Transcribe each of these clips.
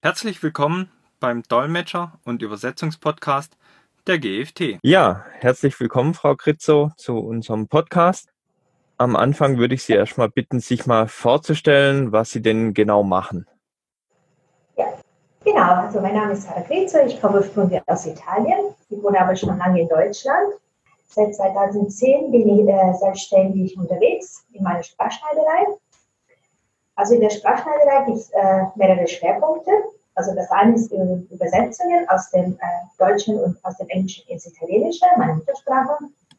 Herzlich willkommen beim Dolmetscher- und Übersetzungspodcast der GFT. Ja, herzlich willkommen, Frau Kritzow, zu unserem Podcast. Am Anfang würde ich Sie erstmal bitten, sich mal vorzustellen, was Sie denn genau machen. Ja, genau. Also mein Name ist Sarah Kritzow, ich komme ursprünglich aus Italien. Ich wohne aber schon lange in Deutschland. Seit 2010 bin ich selbstständig unterwegs in meiner Sprachschneiderei. Also in der Sprachschneiderei gibt es mehrere Schwerpunkte. Also das eine ist Übersetzungen aus dem Deutschen und aus dem Englischen ins Italienische, meine Muttersprache.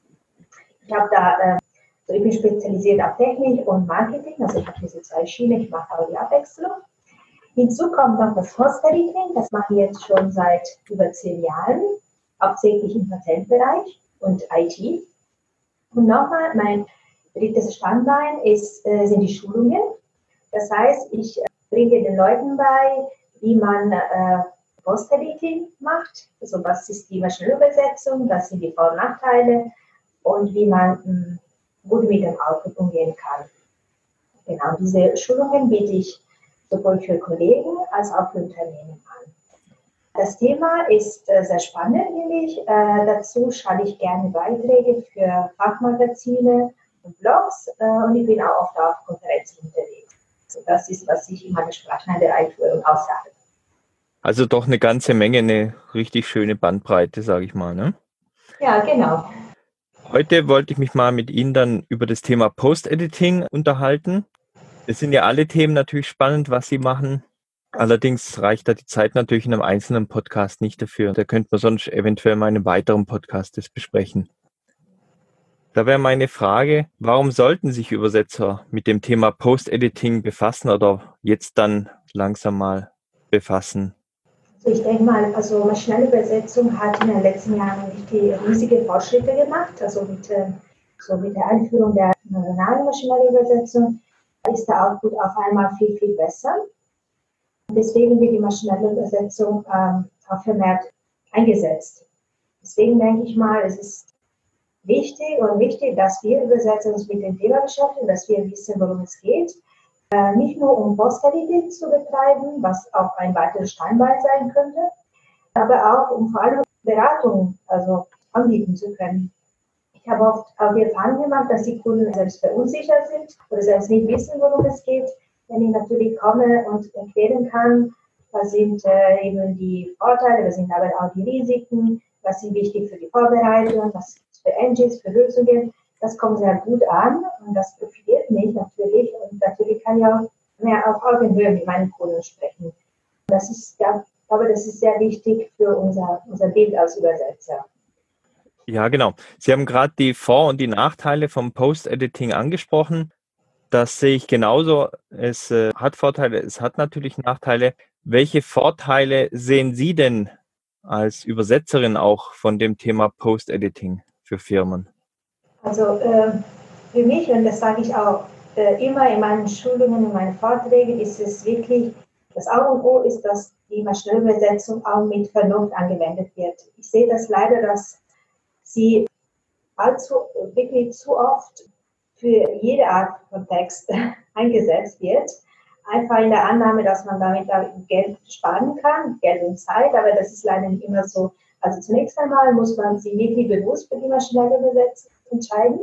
Ich bin spezialisiert auf Technik und Marketing, also ich habe diese zwei Schienen, ich mache aber die Abwechslung. Hinzu kommt noch das Post-Editing, das mache ich jetzt schon seit über 10 Jahren, hauptsächlich im Patentbereich und IT. Und nochmal, mein drittes Standbein sind die Schulungen. Das heißt, ich bringe den Leuten bei, wie man Post-Editing macht, also was ist die Maschinenübersetzung, was sind die Vor- und Nachteile und wie man gut mit dem Output umgehen kann. Genau, diese Schulungen biete ich sowohl für Kollegen als auch für Unternehmen an. Das Thema ist sehr spannend, finde ich. Dazu schreibe ich gerne Beiträge für Fachmagazine und Blogs und ich bin auch oft auf Konferenzen unterwegs. Also das ist, was ich in meiner Sprachschneiderei-Führung aussage. Also doch eine ganze Menge, eine richtig schöne Bandbreite, sage ich mal, ne? Ja, genau. Heute wollte ich mich mal mit Ihnen dann über das Thema Post-Editing unterhalten. Es sind ja alle Themen natürlich spannend, was Sie machen. Allerdings reicht da die Zeit natürlich in einem einzelnen Podcast nicht dafür. Da könnte man sonst eventuell mal in einem weiteren Podcast das besprechen. Da wäre meine Frage, warum sollten sich Übersetzer mit dem Thema Post-Editing befassen oder jetzt dann langsam mal befassen? Also ich denke mal, also maschinelle Übersetzung hat in den letzten Jahren wirklich riesige Fortschritte gemacht. Also mit der Einführung der neuronalen maschinellen Übersetzung ist der Output auf einmal viel, viel besser. Und deswegen wird die maschinelle Übersetzung auch vermehrt eingesetzt. Deswegen denke ich mal, es ist wichtig, dass wir Übersetzer uns mit dem Thema beschäftigen, dass wir wissen, worum es geht. Nicht nur um Post-Editing zu betreiben, was auch ein weiteres Standbein sein könnte, aber auch um vor allem Beratung anbieten zu können. Ich habe oft auch die Erfahrung gemacht, dass die Kunden selbst verunsichert sind oder selbst nicht wissen, worum es geht. Wenn ich natürlich komme und erklären kann, was sind eben die Vorteile, was sind aber auch die Risiken, was sind wichtig für die Vorbereitung, was gibt es für Engines, für Lösungen, das kommt sehr gut an und das profitiert mich natürlich. Und natürlich kann ich auch mehr auf Augenhöhe mit meinen Kunden sprechen. Das ist, ja, ich glaube, das ist sehr wichtig für unser Bild als Übersetzer. Ja, genau. Sie haben gerade die Vor- und die Nachteile vom Post-Editing angesprochen. Das sehe ich genauso. Es hat Vorteile, es hat natürlich Nachteile. Welche Vorteile sehen Sie denn als Übersetzerin auch von dem Thema Post-Editing für Firmen? Also für mich, und das sage ich auch immer in meinen Schulungen, in meinen Vorträgen, ist es wirklich, das A und O ist, dass die maschinelle Übersetzung auch mit Vernunft angewendet wird. Ich sehe das leider, dass sie wirklich zu oft für jede Art von Text eingesetzt wird. Einfach in der Annahme, dass man damit Geld sparen kann, Geld und Zeit, aber das ist leider nicht immer so. Also zunächst einmal muss man sich wirklich bewusst für die maschinelle Übersetzung entscheiden.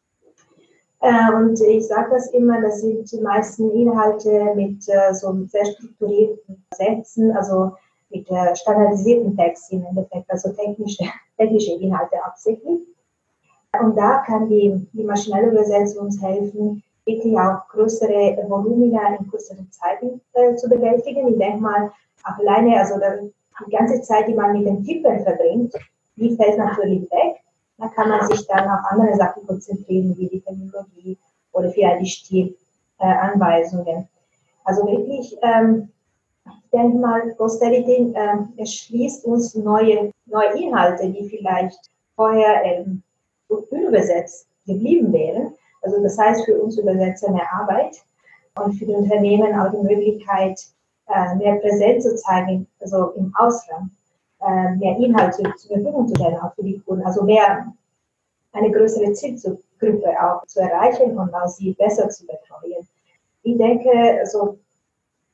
Und ich sage das immer, das sind die meisten Inhalte mit so sehr strukturierten Sätzen, also mit standardisierten Texten im Endeffekt, also technische Inhalte hauptsächlich. Und da kann die maschinelle Übersetzung uns helfen, wirklich auch größere Volumina in kürzeren Zeiten zu bewältigen. Ich denke mal, auch alleine, also die ganze Zeit, die man mit dem Tippen verbringt, die fällt natürlich weg. Da kann man sich dann auf andere Sachen konzentrieren, wie die Terminologie oder vielleicht die Stilanweisungen. Also wirklich, ich denke mal, Post-Editing erschließt uns neue Inhalte, die vielleicht vorher unübersetzt geblieben wären. Also das heißt für uns Übersetzer mehr Arbeit und für die Unternehmen auch die Möglichkeit, mehr Präsenz zu zeigen, also im Ausland, mehr Inhalte zur Verfügung zu stellen, auch für die Kunden, also mehr eine größere Zielgruppe auch zu erreichen und auch sie besser zu betreuen. Ich denke, also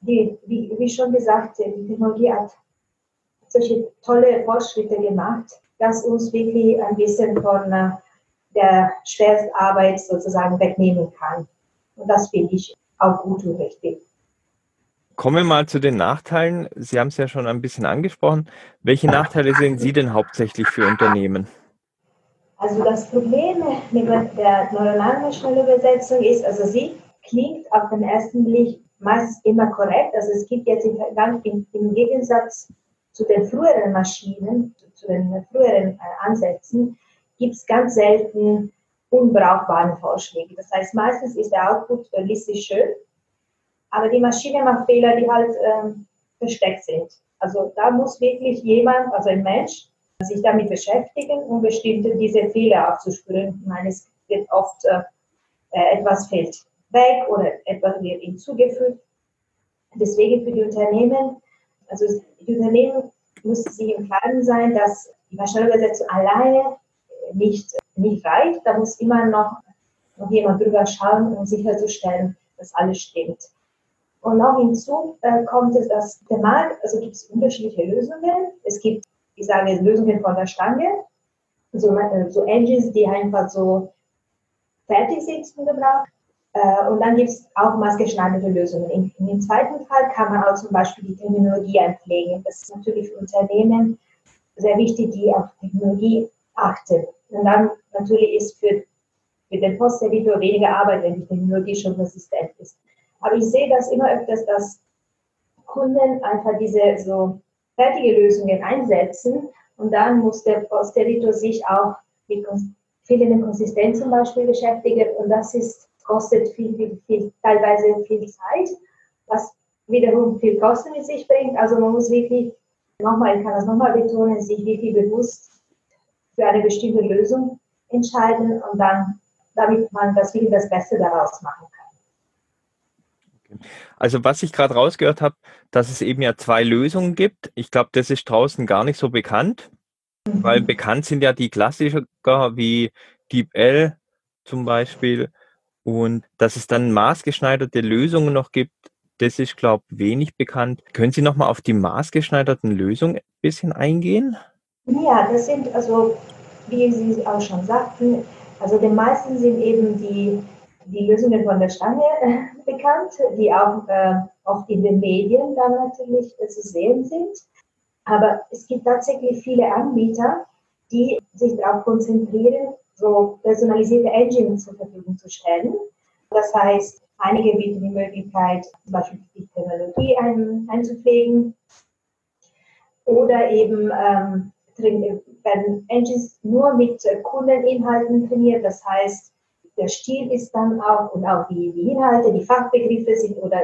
wie schon gesagt, die Technologie hat solche tolle Fortschritte gemacht, dass uns wirklich ein bisschen von der Schwerstarbeit sozusagen wegnehmen kann. Und das finde ich auch gut und richtig. Kommen wir mal zu den Nachteilen. Sie haben es ja schon ein bisschen angesprochen. Welche Nachteile sehen Sie denn hauptsächlich für Unternehmen? Also das Problem mit der neuronalen Maschinenübersetzung ist, also sie klingt auf den ersten Blick meist immer korrekt. Also es gibt jetzt im Gegensatz zu den früheren Maschinen, zu den früheren Ansätzen, gibt es ganz selten unbrauchbare Vorschläge. Das heißt, meistens ist der Output listisch schön, aber die Maschine macht Fehler, die halt versteckt sind. Also da muss wirklich jemand, also ein Mensch, sich damit beschäftigen, um bestimmte diese Fehler aufzuspüren. Ich meine, es wird oft etwas fällt weg oder etwas wird hinzugefügt. Deswegen für die Unternehmen, also die Unternehmen müssen sich im Klaren sein, dass die Maschinenübersetzung alleine nicht reicht. Da muss immer noch jemand drüber schauen, um sicherzustellen, dass alles stimmt. Und noch hinzu kommt es, dass der Markt, also gibt es unterschiedliche Lösungen. Es gibt, ich sage, Lösungen von der Stange, so Engines, die einfach so fertig sind zum Gebrauch. Und dann gibt es auch maßgeschneiderte Lösungen. In dem zweiten Fall kann man auch zum Beispiel die Terminologie einpflegen. Das ist natürlich für Unternehmen sehr wichtig, die auf Technologie achten. Und dann natürlich ist für den Posteditor weniger Arbeit, wenn die Terminologie schon resistent ist. Aber ich sehe das immer öfters, dass Kunden einfach diese so fertige Lösungen einsetzen und dann muss der Posteditor sich auch mit fehlenden Konsistenz zum Beispiel beschäftigen und das kostet teilweise viel Zeit, was wiederum viel Kosten mit sich bringt. Also man muss wirklich, ich kann das nochmal betonen, sich wirklich bewusst für eine bestimmte Lösung entscheiden und dann, damit man das Beste daraus machen kann. Also was ich gerade rausgehört habe, dass es eben ja 2 Lösungen gibt. Ich glaube, das ist draußen gar nicht so bekannt, weil bekannt sind ja die Klassiker wie DeepL zum Beispiel und dass es dann maßgeschneiderte Lösungen noch gibt, das ist, glaube ich, wenig bekannt. Können Sie nochmal auf die maßgeschneiderten Lösungen ein bisschen eingehen? Ja, das sind also, wie Sie auch schon sagten, also den meisten sind eben die Lösungen von der Stange bekannt, die auch oft in den Medien dann natürlich zu sehen sind. Aber es gibt tatsächlich viele Anbieter, die sich darauf konzentrieren, so personalisierte Engines zur Verfügung zu stellen. Das heißt, einige bieten die Möglichkeit, zum Beispiel die Technologie einzupflegen oder eben werden Engines nur mit Kundeninhalten trainiert. Das heißt, der Stil ist dann auch und auch die Inhalte, die Fachbegriffe sind oder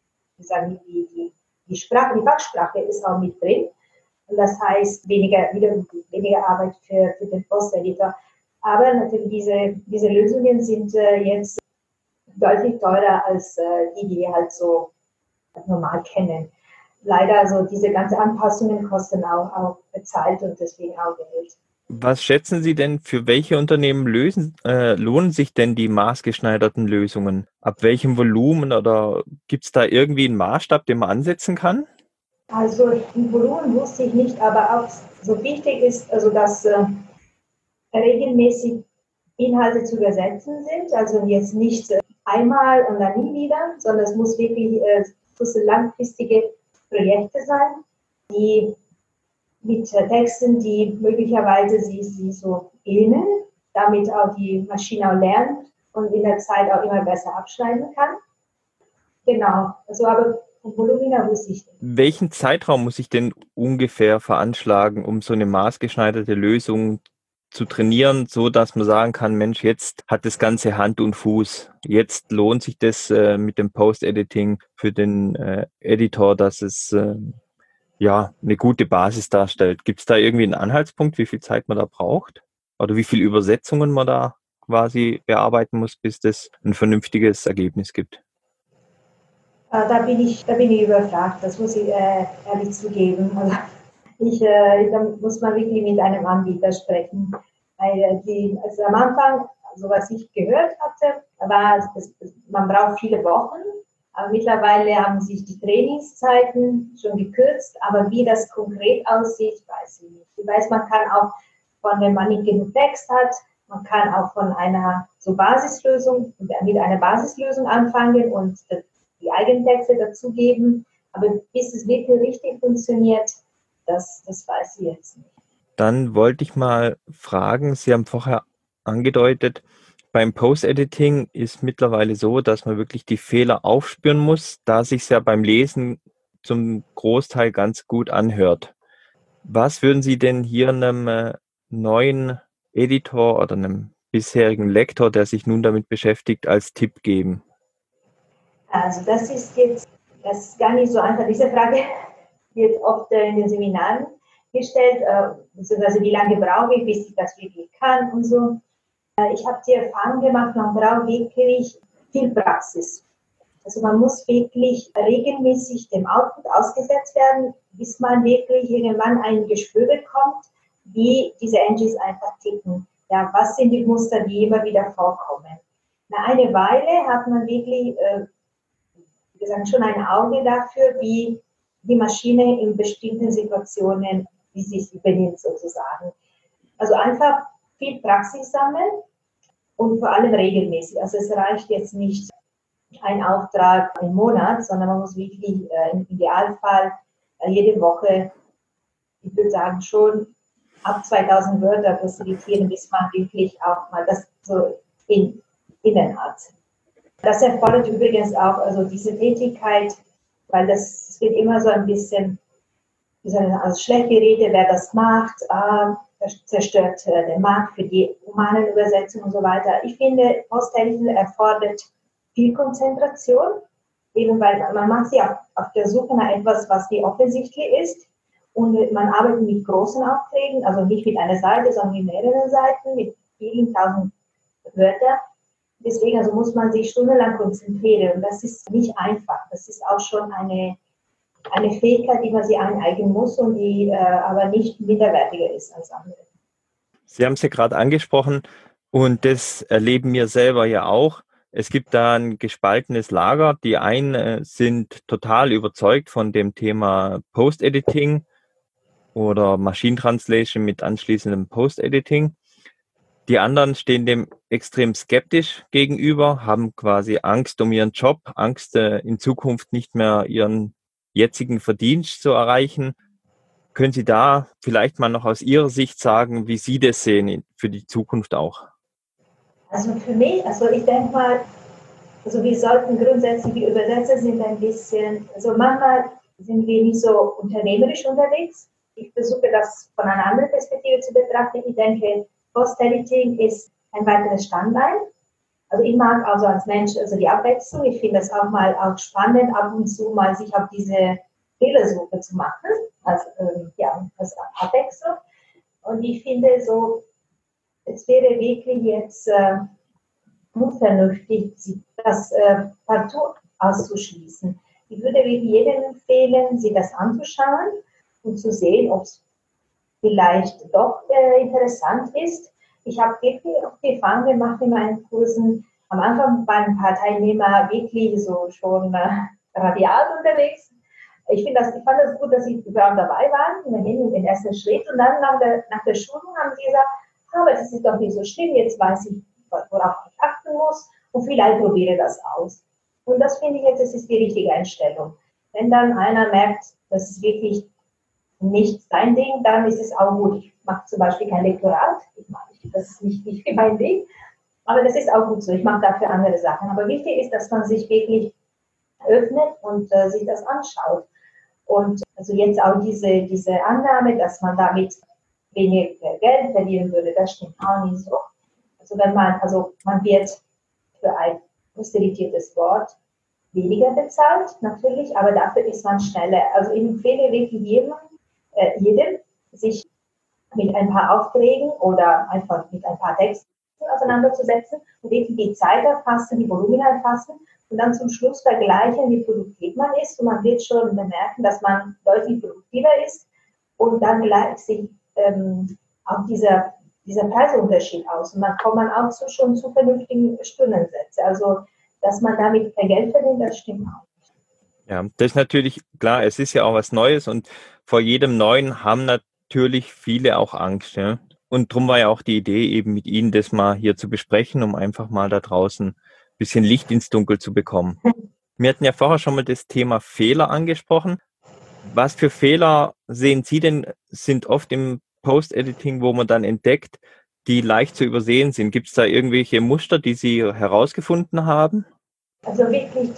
die Fachsprache ist auch mit drin. Und das heißt, weniger Arbeit für den Posteditor. Aber natürlich diese Lösungen sind jetzt deutlich teurer als die wir halt so normal kennen. Leider, also diese ganzen Anpassungen kosten auch Zeit und deswegen auch Geld. Was schätzen Sie denn, für welche Unternehmen lohnen sich denn die maßgeschneiderten Lösungen? Ab welchem Volumen oder gibt es da irgendwie einen Maßstab, den man ansetzen kann? Also im Volumen wusste ich nicht, aber auch so wichtig ist, also dass regelmäßig Inhalte zu übersetzen sind, also jetzt nicht einmal und dann nie wieder, sondern es muss wirklich langfristige Projekte sein, die mit Texten, die möglicherweise sie so ähneln, damit auch die Maschine auch lernt und in der Zeit auch immer besser abschneiden kann. Genau, also aber vom Volumina wusste ich nicht. Welchen Zeitraum muss ich denn ungefähr veranschlagen, um so eine maßgeschneiderte Lösung zu trainieren, so dass man sagen kann, Mensch, jetzt hat das Ganze Hand und Fuß. Jetzt lohnt sich das mit dem Post-Editing für den Editor, dass es eine gute Basis darstellt. Gibt es da irgendwie einen Anhaltspunkt, wie viel Zeit man da braucht? Oder wie viele Übersetzungen man da quasi bearbeiten muss, bis das ein vernünftiges Ergebnis gibt? Da bin ich überfragt, das muss ich ehrlich zugeben. Also da muss man wirklich mit einem Anbieter sprechen. Weil also am Anfang, also was ich gehört hatte, war, man braucht viele Wochen, Aber mittlerweile haben sich die Trainingszeiten schon gekürzt, aber wie das konkret aussieht, weiß ich nicht. Ich weiß, man kann auch wenn man nicht genug Text hat, man kann auch von einer so Basislösung, mit einer Basislösung anfangen und die Eigentexte dazugeben. Aber bis es wirklich richtig funktioniert, das weiß ich jetzt nicht. Dann wollte ich mal fragen, Sie haben vorher angedeutet, beim Post-Editing ist mittlerweile so, dass man wirklich die Fehler aufspüren muss, da sich ja beim Lesen zum Großteil ganz gut anhört. Was würden Sie denn hier einem neuen Editor oder einem bisherigen Lektor, der sich nun damit beschäftigt, als Tipp geben? Also das ist gar nicht so einfach. Diese Frage wird oft in den Seminaren gestellt, beziehungsweise wie lange brauche ich, bis ich das wirklich kann und so. Ich habe die Erfahrung gemacht, man braucht wirklich viel Praxis. Also man muss wirklich regelmäßig dem Output ausgesetzt werden, bis man wirklich irgendwann ein Gespür bekommt, wie diese Engines einfach ticken. Ja, was sind die Muster, die immer wieder vorkommen. Nach einer Weile hat man wirklich, wie gesagt, schon ein Auge dafür, wie die Maschine in bestimmten Situationen, wie sie sich benimmt sozusagen. Also einfach viel Praxis sammeln und vor allem regelmäßig. Also es reicht jetzt nicht ein Auftrag im Monat, sondern man muss wirklich im Idealfall jede Woche, ich würde sagen, schon ab 2000 Wörter facilitieren, bis man wirklich auch mal das so innen hat. Das erfordert übrigens auch also diese Tätigkeit, weil das wird immer so ein bisschen, also schlecht geredet, wer das macht, das zerstört den Markt für die humanen Übersetzungen und so weiter. Ich finde, Post-Editing erfordert viel Konzentration, eben weil man macht sich auf der Suche nach etwas, was nicht offensichtlich ist. Und man arbeitet mit großen Aufträgen, also nicht mit einer Seite, sondern mit mehreren Seiten, mit vielen tausend Wörtern. Deswegen also muss man sich stundenlang konzentrieren. Und das ist nicht einfach. Das ist auch schon eine Fähigkeit, die man sich aneignen muss und die aber nicht minderwertiger ist als andere. Sie haben es ja gerade angesprochen und das erleben wir selber ja auch. Es gibt da ein gespaltenes Lager. Die einen sind total überzeugt von dem Thema Post-Editing oder Machine Translation mit anschließendem Post-Editing. Die anderen stehen dem extrem skeptisch gegenüber, haben quasi Angst um ihren Job, Angst, in Zukunft nicht mehr ihren jetzigen Verdienst zu erreichen. Können Sie da vielleicht mal noch aus Ihrer Sicht sagen, wie Sie das sehen für die Zukunft auch? Also für mich, also ich denke mal, also wir sollten grundsätzlich, die Übersetzer sind ein bisschen, also manchmal sind wir nicht so unternehmerisch unterwegs. Ich versuche das von einer anderen Perspektive zu betrachten. Ich denke, Post-Editing ist ein weiteres Standbein. Also ich mag also als Mensch also die Abwechslung. Ich finde es auch mal auch spannend, ab und zu mal sich auf diese Fehlersuche zu machen, als Abwechslung. Und ich finde so, es wäre wirklich jetzt unvernünftig, das partout auszuschließen. Ich würde wirklich jedem empfehlen, sich das anzuschauen und zu sehen, ob es vielleicht doch interessant ist. Ich habe wirklich auch die Erfahrung gemacht in meinen Kursen. Am Anfang waren ein paar Teilnehmer wirklich so schon radial unterwegs. Ich fand das gut, dass sie überhaupt dabei waren, immerhin den ersten Schritt. Und dann nach der Schulung haben sie gesagt, aber das ist doch nicht so schlimm, jetzt weiß ich, worauf ich achten muss und vielleicht probiere das aus. Und das finde ich jetzt, das ist die richtige Einstellung. Wenn dann einer merkt, das ist wirklich nicht sein Ding, dann ist es auch gut. Ich mache zum Beispiel kein Lektorat, das ist nicht mein Ding, aber das ist auch gut so. Ich mache dafür andere Sachen. Aber wichtig ist, dass man sich wirklich öffnet und sich das anschaut. Und also jetzt auch diese Annahme, dass man damit weniger Geld verdienen würde, das stimmt auch nicht so. Also man wird für ein posteritates Wort weniger bezahlt, natürlich, aber dafür ist man schneller. Also ich empfehle wirklich jedem, sich mit ein paar Aufträgen oder einfach mit ein paar Texten auseinanderzusetzen und wirklich die Zeit erfassen, die Volumen erfassen und dann zum Schluss vergleichen, wie produktiv man ist. Und man wird schon bemerken, dass man deutlich produktiver ist und dann gleicht sich auch dieser Preisunterschied aus. Und dann kommt man auch schon zu vernünftigen Stundensätzen. Also dass man damit kein Geld verdient, das stimmt auch. Ja, das ist natürlich klar, es ist ja auch was Neues und vor jedem Neuen haben natürlich viele auch Angst. Ja? Und darum war ja auch die Idee, eben mit Ihnen das mal hier zu besprechen, um einfach mal da draußen ein bisschen Licht ins Dunkel zu bekommen. Wir hatten ja vorher schon mal das Thema Fehler angesprochen. Was für Fehler sehen Sie denn, sind oft im Post-Editing, wo man dann entdeckt, die leicht zu übersehen sind? Gibt es da irgendwelche Muster, die Sie herausgefunden haben? Also wirklich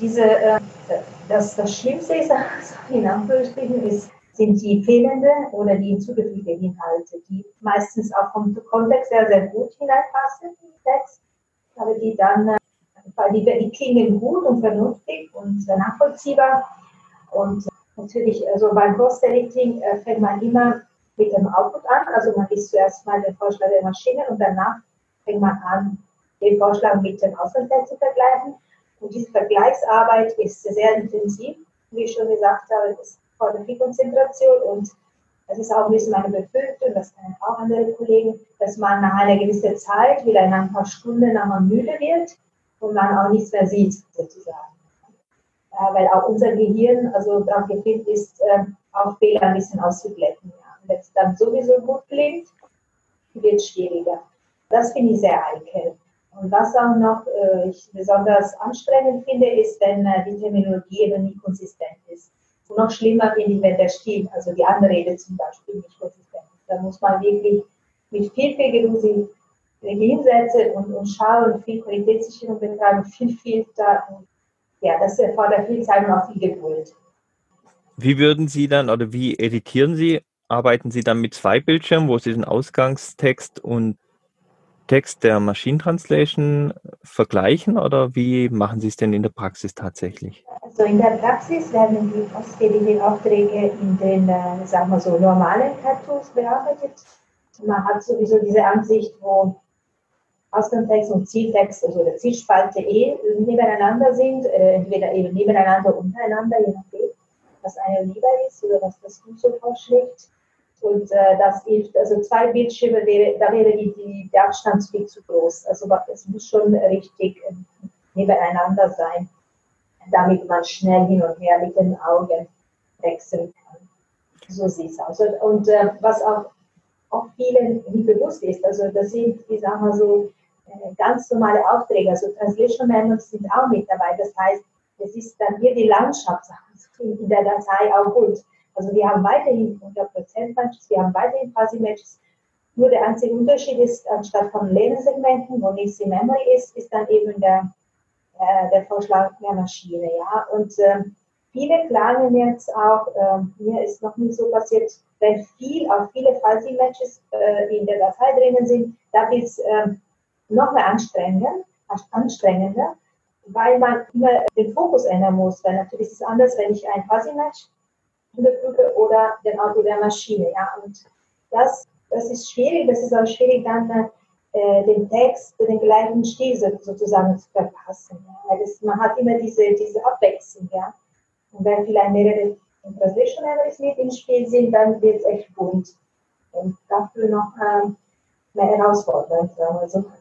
das Schlimmste ist, also in Anführungsstrichen, sind die fehlenden oder die hinzugefügten Inhalte, die meistens auch vom Kontext sehr, sehr gut hineinpassen im Text, aber die dann, die klingen gut und vernünftig und nachvollziehbar. Und natürlich, also beim Post-Editing fängt man immer mit dem Output an, also man liest zuerst mal den Vorschlag der Maschine und danach fängt man an, den Vorschlag mit dem Ausgangstext zu vergleichen. Und diese Vergleichsarbeit ist sehr intensiv, wie ich schon gesagt habe, das fordert viel Konzentration und das ist auch ein bisschen meine Befürchtung, das kennen auch andere Kollegen, dass man nach einer gewissen Zeit, wieder in ein paar Stunden, nachher müde wird und man auch nichts mehr sieht, sozusagen. Weil auch unser Gehirn also daran gefilmt ist, auch Fehler ein bisschen auszuglätten. Ja. Wenn es dann sowieso gut klingt, wird es schwieriger. Das finde ich sehr heikel. Und was auch noch ich besonders anstrengend finde, ist, wenn die Terminologie eben nicht konsistent ist. Und noch schlimmer finde ich, wenn der Stil, also die Anrede zum Beispiel, nicht konsistent ist. Da muss man wirklich mit viel Geduld sich hinsetzen und schauen, viel Qualitätssicherung betreiben, viel Filter. Ja, das erfordert viel Zeit und auch viel Geduld. Wie würden Sie dann oder wie editieren Sie? Arbeiten Sie dann mit zwei Bildschirmen, wo Sie den Ausgangstext und Text der Machine Translation vergleichen oder wie machen Sie es denn in der Praxis tatsächlich? Also in der Praxis werden die Post-Editing-Aufträge in den, sagen wir so, normalen Cartoons bearbeitet. Man hat sowieso diese Ansicht, wo Ausgangstext und Zieltext, also der Zielspalte nebeneinander sind, entweder eben nebeneinander, untereinander, je nachdem, was einem lieber ist oder was das Buch so vorschlägt. Und das hilft, also zwei Bildschirme, da wäre der Abstand viel zu groß. Also es muss schon richtig nebeneinander sein, damit man schnell hin und her mit den Augen wechseln kann. So sieht es aus. Und was auch vielen nicht bewusst ist, also das sind, wie sagen wir so, ganz normale Aufträge, also Translation Manuals sind auch mit dabei. Das heißt, es ist dann hier die Landschaft in der Datei auch gut. Also wir haben weiterhin 100% Matches, wir haben weiterhin Fuzzy Matches. Nur der einzige Unterschied ist, anstatt von Länensegmenten, wo nichts in Memory ist, ist dann eben der Vorschlag der Maschine. Ja? Und viele klagen jetzt auch, mir ist noch nie so passiert, wenn viele Fuzzy Matches in der Datei drinnen sind, da wird es noch mehr anstrengender, weil man immer den Fokus ändern muss. Weil natürlich ist es anders, wenn ich ein Fuzzy Match überprüfe oder den Auto der Maschine. Ja? Und das ist schwierig, das ist auch schwierig, dann den Text, den gleichen Stil sozusagen zu verpassen. Ja? Weil man hat immer diese Abwechslung. Ja? Und wenn vielleicht mehrere Translation Memories mit im Spiel sind, dann wird es echt bunt. Und dafür noch mehr herausfordernd, sagen wir so.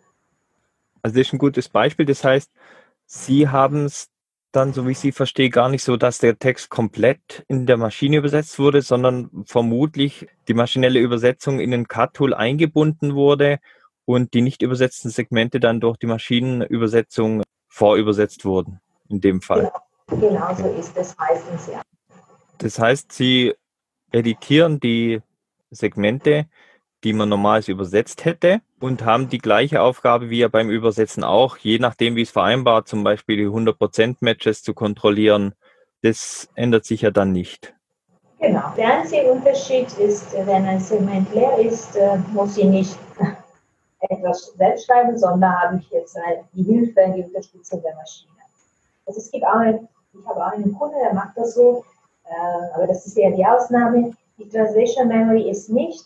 Also das ist ein gutes Beispiel. Das heißt, Sie haben es dann, so wie ich Sie verstehe, gar nicht so, dass der Text komplett in der Maschine übersetzt wurde, sondern vermutlich die maschinelle Übersetzung in ein CAT-Tool eingebunden wurde und die nicht übersetzten Segmente dann durch die Maschinenübersetzung vorübersetzt wurden, in dem Fall. Genau so ist es meistens, ja. Das heißt, Sie editieren die Segmente, die man normalerweise übersetzt hätte und haben die gleiche Aufgabe wie ja beim Übersetzen auch, je nachdem wie es vereinbart, zum Beispiel die 100% Matches zu kontrollieren. Das ändert sich ja dann nicht. Genau. Der einzige Unterschied ist, wenn ein Segment leer ist, muss ich nicht etwas selbst schreiben, sondern habe ich jetzt die Hilfe, die Unterstützung der Maschine. Also ich habe auch einen Kunden, der macht das so, aber das ist eher die Ausnahme. Die Translation Memory ist nicht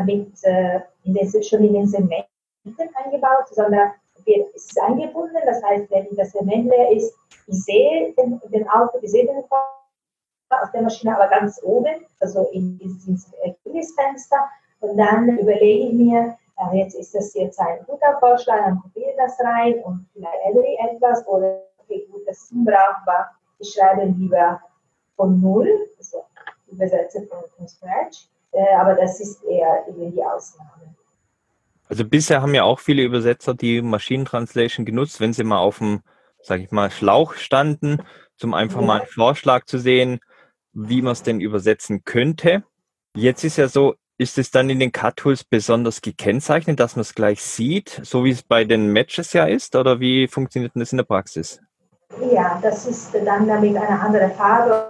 schon in den Segmenten eingebaut, sondern es ist eingebunden. Das heißt, wenn das Segment leer ist, ich sehe den Autor, ich sehe den aus der Maschine, aber ganz oben, also in dieses Ergebnisfenster. Und dann überlege ich mir, jetzt ist das jetzt ein guter Vorschlag, dann kopiere ich das rein und vielleicht ändere ich etwas oder okay, gut, das ist unbrauchbar, ich schreibe lieber von Null, also übersetze von Scratch, aber das ist eher eben die Ausnahme. Also bisher haben ja auch viele Übersetzer die Machine Translation genutzt, wenn sie mal auf dem, sage ich mal, Schlauch standen, um einfach mal einen Vorschlag zu sehen, wie man es denn übersetzen könnte. Jetzt ist ja so, ist es dann in den CAT-Tools besonders gekennzeichnet, dass man es gleich sieht, so wie es bei den Matches ja ist, oder wie funktioniert denn das in der Praxis? Ja, das ist dann damit eine andere Farbe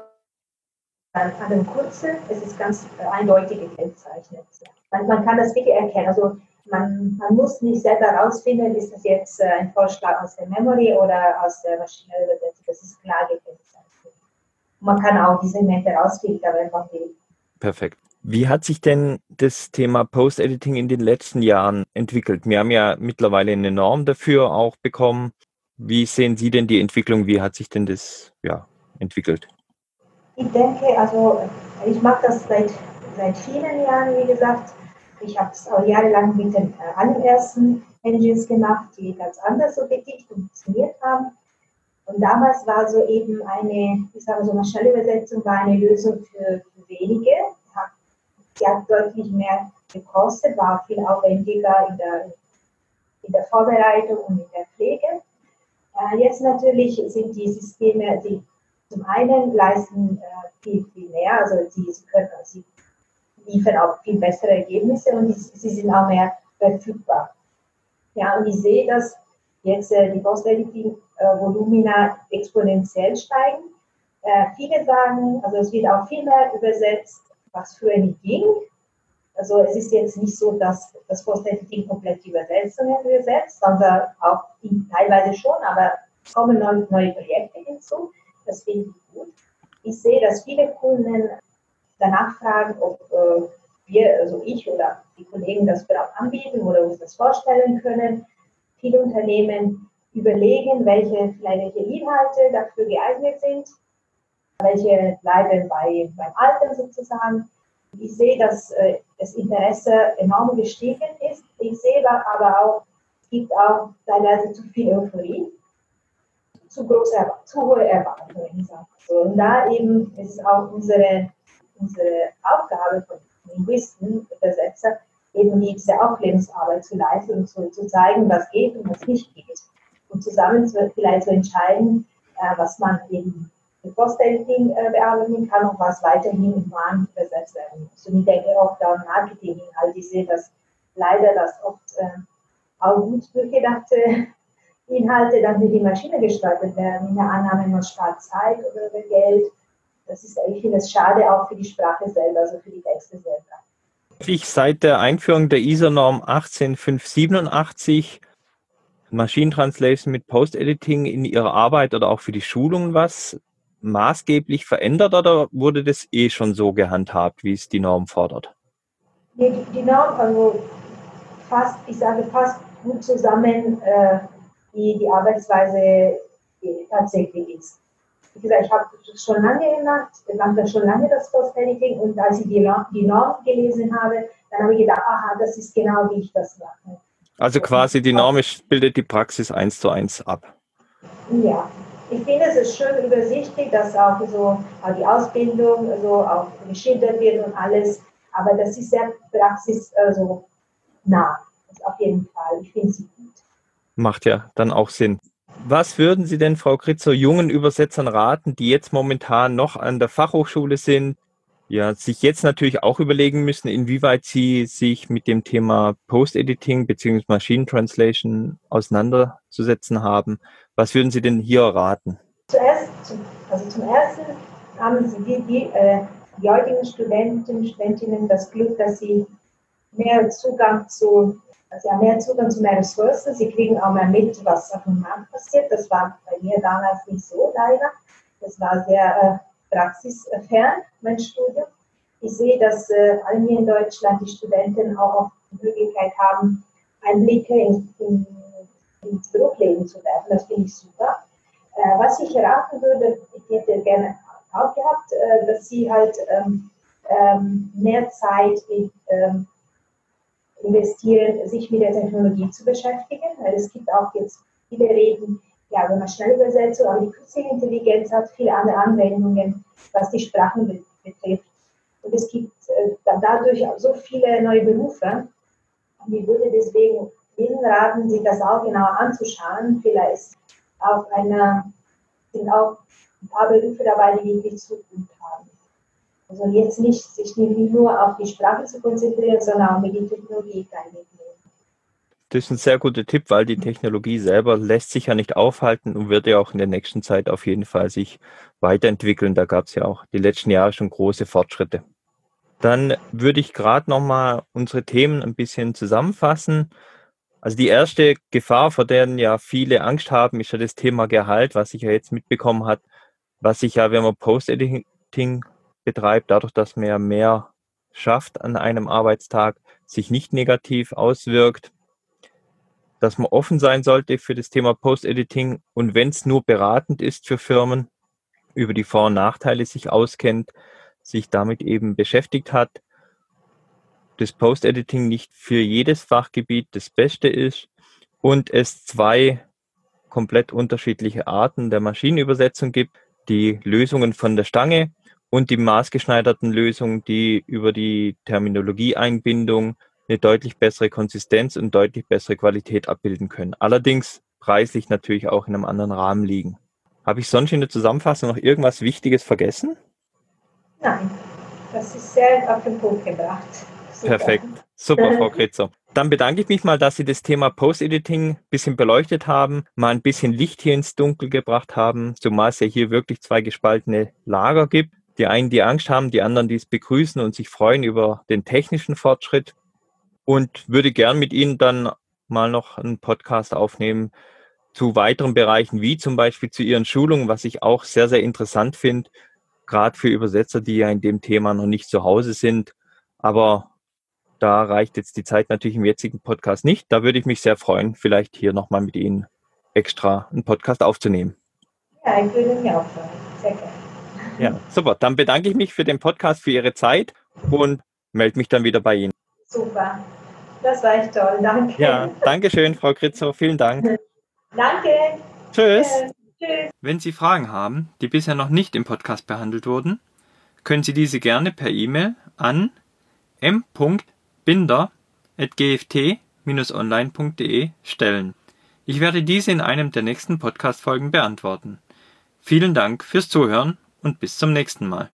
an dem Kurzel. Es ist ganz eindeutig gekennzeichnet. Man kann das wirklich erkennen. Also man muss nicht selber herausfinden, ist das jetzt ein Vorschlag aus der Memory oder aus der Maschinenübersetzung. Das ist klar gekennzeichnet. Man kann auch die Segmente rausfiltern, wenn man will. Perfekt. Wie hat sich denn das Thema Post-Editing in den letzten Jahren entwickelt? Wir haben ja mittlerweile eine Norm dafür auch bekommen. Wie sehen Sie denn die Entwicklung? Wie hat sich denn das entwickelt? Ich denke, also ich mache das seit vielen Jahren, wie gesagt. Ich habe es auch jahrelang mit den allerersten Engines gemacht, die ganz anders objektiv funktioniert haben. Und damals war so eben ich sage so, eine Schnellübersetzung war eine Lösung für wenige. Sie hat deutlich mehr gekostet, war viel aufwendiger in der Vorbereitung und in der Pflege. Jetzt natürlich sind die Systeme, die zum einen leisten viel mehr, also sie liefern auch viel bessere Ergebnisse und sie sind auch mehr verfügbar. Ja, und ich sehe, dass jetzt die Post-Editing-Volumina exponentiell steigen. Viele sagen, also es wird auch viel mehr übersetzt, was früher nicht ging. Also es ist jetzt nicht so, dass das Post-Editing komplett die Übersetzungen übersetzt, sondern auch teilweise schon, aber es kommen neue Projekte hinzu. Das finde ich gut. Ich sehe, dass viele Kunden danach fragen, ob wir, also ich oder die Kollegen das auch anbieten oder uns das vorstellen können. Viele Unternehmen überlegen, welche Inhalte dafür geeignet sind, welche bleiben beim Alten sozusagen. Ich sehe, dass das Interesse enorm gestiegen ist. Ich sehe aber auch, es gibt auch teilweise zu viel Euphorie, zu hohe Erwartungen. Und da eben ist auch unsere Aufgabe von Linguisten, Übersetzer, eben diese Aufklärungsarbeit zu leisten und zu zeigen, was geht und was nicht geht. Und zusammen vielleicht zu entscheiden, was man eben mit Post-Editing bearbeiten kann und was weiterhin human übersetzt werden muss. Und ich denke auch da Marketinginhalte, ich sehe das leider, dass oft auch gut durchgedachte Inhalte dann mit die Maschine gestaltet werden, in der Annahme, man spart Zeit oder Geld. Ich finde es schade auch für die Sprache selber, also für die Texte selber. Seit der Einführung der ISO-Norm 18587 Machine Translation mit Post-Editing in Ihrer Arbeit oder auch für die Schulungen was maßgeblich verändert oder wurde das schon so gehandhabt, wie es die Norm fordert? Die Norm, also fast gut zusammen, wie die Arbeitsweise tatsächlich ist. Wie gesagt, ich habe das schon lange gemacht, mache das schon lange, das Post-Editing, und als ich die Norm gelesen habe, dann habe ich gedacht, aha, das ist genau, wie ich das mache. Also quasi die Norm bildet die Praxis 1:1 ab. Ja, ich finde, es ist schön übersichtlich, dass auch so auch die Ausbildung so auch geschildert wird und alles, aber das ist sehr praxisnah, auf jeden Fall. Ich finde sie gut. Macht ja dann auch Sinn. Was würden Sie denn, Frau Kritzer, jungen Übersetzern raten, die jetzt momentan noch an der Fachhochschule sind, sich jetzt natürlich auch überlegen müssen, inwieweit sie sich mit dem Thema Post-Editing bzw. Machine Translation auseinanderzusetzen haben? Was würden Sie denn hier raten? Zum Ersten haben die heutigen Studentinnen das Glück, dass sie mehr Zugang zu mehr Ressourcen. Sie kriegen auch mehr mit, was auf dem Markt passiert. Das war bei mir damals nicht so, leider. Das war sehr praxisfern, mein Studium. Ich sehe, dass alle hier in Deutschland die Studenten auch die Möglichkeit haben, Einblicke ins Berufsleben zu werfen. Das finde ich super. Was ich raten würde, ich hätte gerne auch gehabt, dass sie halt mehr Zeit investieren, sich mit der Technologie zu beschäftigen, weil es gibt auch jetzt viele Reden, ja, wenn man schnell übersetzt, aber die künstliche Intelligenz hat viele andere Anwendungen, was die Sprachen betrifft. Und es gibt dann dadurch auch so viele neue Berufe. Und ich würde deswegen Ihnen raten, sich das auch genauer anzuschauen. Vielleicht sind auch ein paar Berufe dabei, die wirklich Zukunft haben. Also jetzt nicht sich nicht nur auf die Sprache zu konzentrieren, sondern auch mit der Technologie mitnehmen. Das ist ein sehr guter Tipp, weil die Technologie selber lässt sich ja nicht aufhalten und wird ja auch in der nächsten Zeit auf jeden Fall sich weiterentwickeln. Da gab es ja auch die letzten Jahre schon große Fortschritte. Dann würde ich gerade nochmal unsere Themen ein bisschen zusammenfassen. Also die erste Gefahr, vor der ja viele Angst haben, ist ja das Thema Gehalt, was sich ja jetzt mitbekommen hat, was sich ja, wenn man Post-Editing betreibt, dadurch, dass man ja mehr schafft an einem Arbeitstag, sich nicht negativ auswirkt, dass man offen sein sollte für das Thema Post-Editing und wenn es nur beratend ist für Firmen, über die Vor- und Nachteile sich auskennt, sich damit eben beschäftigt hat, das Post-Editing nicht für jedes Fachgebiet das Beste ist und es 2 komplett unterschiedliche Arten der Maschinenübersetzung gibt, die Lösungen von der Stange und die maßgeschneiderten Lösungen, die über die Terminologieeinbindung eine deutlich bessere Konsistenz und deutlich bessere Qualität abbilden können. Allerdings preislich natürlich auch in einem anderen Rahmen liegen. Habe ich sonst in der Zusammenfassung noch irgendwas Wichtiges vergessen? Nein, das ist sehr auf den Punkt gebracht. Super. Perfekt. Super, Frau Kritzer. Dann bedanke ich mich mal, dass Sie das Thema Post-Editing ein bisschen beleuchtet haben, mal ein bisschen Licht hier ins Dunkel gebracht haben, zumal es ja hier wirklich 2 gespaltene Lager gibt. Die einen, die Angst haben, die anderen, die es begrüßen und sich freuen über den technischen Fortschritt. Und würde gern mit Ihnen dann mal noch einen Podcast aufnehmen zu weiteren Bereichen, wie zum Beispiel zu Ihren Schulungen, was ich auch sehr, sehr interessant finde, gerade für Übersetzer, die ja in dem Thema noch nicht zu Hause sind. Aber da reicht jetzt die Zeit natürlich im jetzigen Podcast nicht. Da würde ich mich sehr freuen, vielleicht hier nochmal mit Ihnen extra einen Podcast aufzunehmen. Ja, ich würde mich auch freuen. Sehr gerne. Ja, super. Dann bedanke ich mich für den Podcast, für Ihre Zeit und melde mich dann wieder bei Ihnen. Super. Das war echt toll. Danke. Ja, danke schön, Frau Kritzer. Vielen Dank. Danke. Tschüss. Tschüss. Wenn Sie Fragen haben, die bisher noch nicht im Podcast behandelt wurden, können Sie diese gerne per E-Mail an m.binder@gft-online.de stellen. Ich werde diese in einem der nächsten Podcast-Folgen beantworten. Vielen Dank fürs Zuhören und bis zum nächsten Mal.